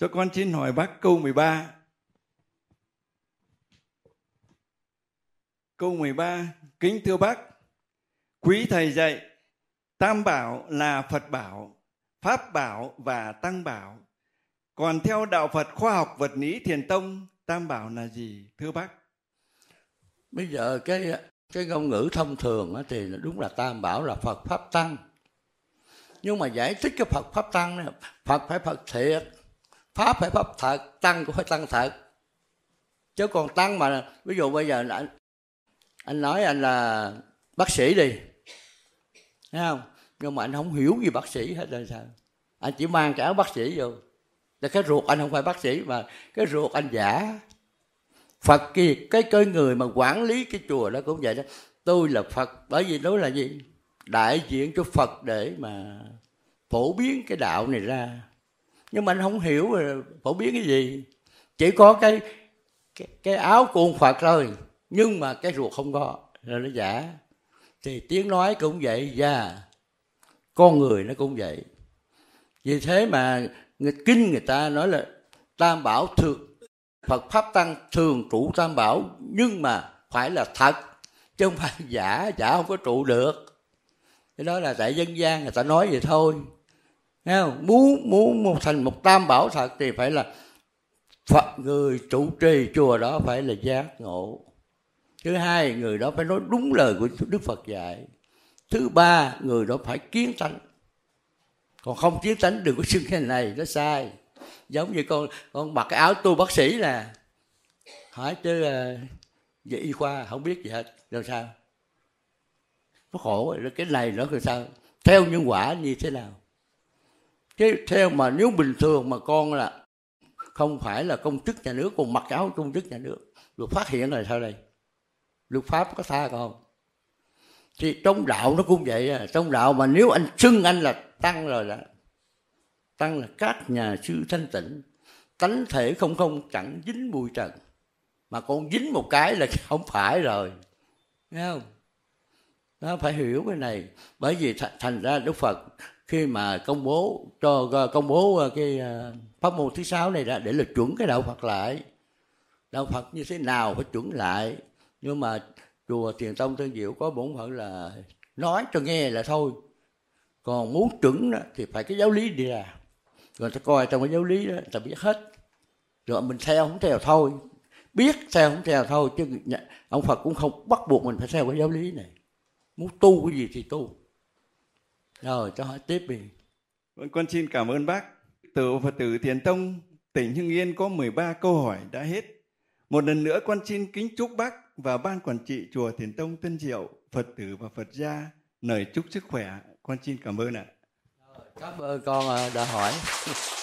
Cho con xin hỏi bác câu 13. Câu 13, kính thưa bác, quý thầy dạy Tam Bảo là Phật Bảo, Pháp Bảo và Tăng Bảo. Còn theo đạo Phật khoa học vật lý Thiền tông, Tam Bảo là gì thưa bác? Bây giờ cái ngôn ngữ thông thường thì đúng là Tam Bảo là Phật Pháp Tăng. Nhưng mà giải thích cái Phật Pháp Tăng này, Phật phải Phật thiệt, Pháp phải Pháp thật, Tăng cũng phải Tăng thật. Chứ còn Tăng mà, ví dụ bây giờ anh nói anh là bác sĩ đi, thấy không? Nhưng mà anh không hiểu gì bác sĩ hết là sao? Anh chỉ mang cái áo bác sĩ vô. Là cái ruột anh không phải bác sĩ mà cái ruột anh giả. Phật cái người mà quản lý cái chùa đó cũng vậy đó. Tôi là Phật, bởi vì đó là gì? Đại diện cho Phật để mà phổ biến cái đạo này ra. Nhưng mà anh không hiểu là phổ biến cái gì. Chỉ có cái áo của ông Phật thôi, nhưng mà cái ruột không có, là nó giả. Thì tiếng nói cũng vậy, và con người nó cũng vậy. Vì thế mà kinh người ta nói là Tam Bảo thường, Phật Pháp Tăng thường trụ Tam Bảo, nhưng mà phải là thật, chứ không phải giả không có trụ được. Cái đó là tại dân gian người ta nói vậy thôi. Thấy không? Muốn thành một Tam Bảo thật thì phải là Phật, người trụ trì chùa đó phải là giác ngộ. Thứ hai, người đó phải nói đúng lời của Đức Phật dạy. Thứ ba, người đó phải kiến tánh. Còn không kiến tánh đừng có xưng cái này, nó sai. Giống như con mặc cái áo tu bác sĩ nè, hỏi chứ về y khoa không biết gì hết, làm sao? Nó khổ, cái này nó làm sao? Theo nhân quả như thế nào? Chứ theo mà nếu bình thường mà con là không phải là công chức nhà nước, còn mặc áo công chức nhà nước, luật phát hiện là sao đây? Luật pháp có tha không? Thì trong đạo nó cũng vậy à. Trong đạo mà nếu anh xưng anh là tăng rồi là tăng là các nhà sư thanh tịnh, tánh thể không chẳng dính bụi trần. Mà con dính một cái là không phải rồi, nghe không? Nó phải hiểu cái này. Bởi vì thành ra Đức Phật khi mà công bố cái pháp môn thứ 6 này ra để là chuẩn cái đạo Phật lại. Đạo Phật như thế nào phải chuẩn lại. Nhưng mà chùa Thiền Tông Tân Diệu có bổn phận là nói cho nghe là thôi. Còn muốn chuẩn đó, thì phải cái giáo lý đi ra. Rồi ta coi trong cái giáo lý đó, ta biết hết. Rồi mình theo không theo thôi. Biết theo không theo thôi. Chứ ông Phật cũng không bắt buộc mình phải theo cái giáo lý này. Muốn tu cái gì thì tu. Rồi cho hỏi tiếp đi. Con xin cảm ơn bác. Từ Phật tử Thiền Tông tỉnh Hưng Yên có 13 câu hỏi đã hết. Một lần nữa con xin kính chúc bác và ban quản trị chùa Thiền Tông Tân Diệu, Phật tử và Phật gia lời chúc sức khỏe. Con xin cảm ơn ạ. Cảm ơn con đã hỏi.